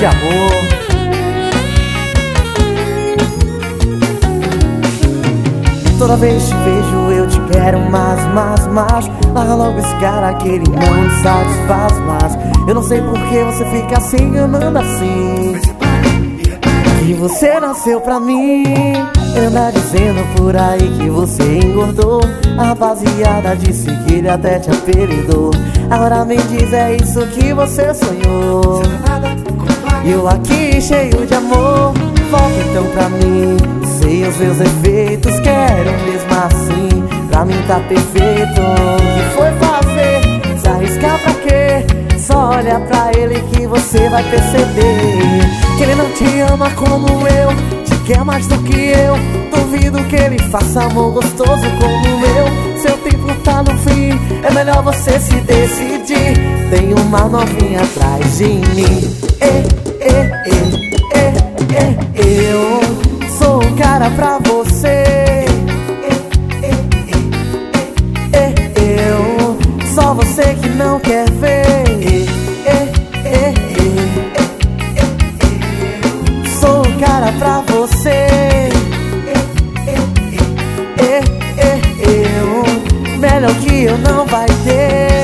de amor. Toda vez te vejo eu te quero mais. Larga logo esse cara que ele não te satisfaz mais. Eu não sei por que você fica se enganando assim, que você nasceu pra mim. Anda dizendo por aí que você engordou. A rapaziada disse que ele até te apelidou. Agora me diz, é isso que você sonhou? E eu aqui cheio de amor. Volta então pra mim, sei os meus efeitos. Quero mesmo assim, pra mim tá perfeito. O que foi fazer? Se arriscar pra quê? Só olha pra ele que você vai perceber que ele não te ama como eu, te quer mais do que eu. Duvido que ele faça amor gostoso como eu. Seu tempo tá no fim, é melhor você se decidir. Tem uma novinha atrás de mim. Eu sou o cara pra você. Só você que não quer ver. Sou o cara pra você. Melhor que eu não vai ter.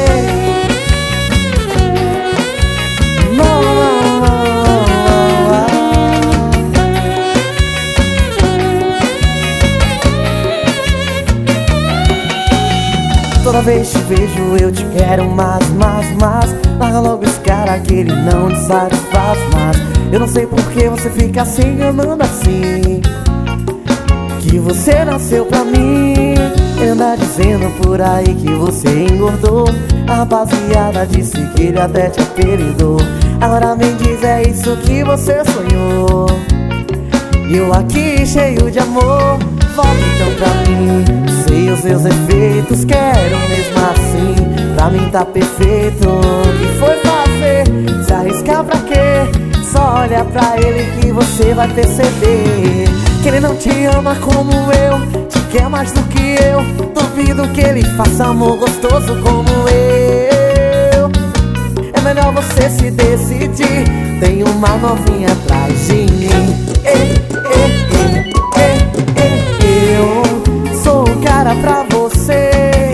Toda vez te vejo eu te quero mais. Larga logo esse cara que ele não te satisfaz mais. Eu não sei por que você fica se enganando assim, que você nasceu pra mim. Anda dizendo por aí que você engordou. A rapaziada disse que ele até te apelidou. Agora me diz, é isso que você sonhou? E eu aqui cheio de amor. Volta então pra mim, sei os meus efeitos. Quero mesmo assim, pra mim tá perfeito. O que foi fazer? Se arriscar pra quê? Só olha pra ele que você vai perceber que ele não te ama como eu, te quer mais do que eu. Duvido que ele faça amor gostoso como eu. É melhor você se decidir. Tem uma novinha atrás de mim. Eu sou o cara pra você.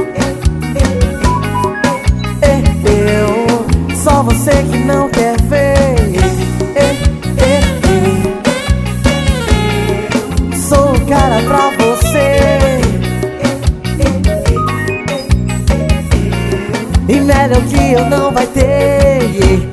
Só você que não quer ver. Sou o cara pra você. E melhor que eu não vai ter.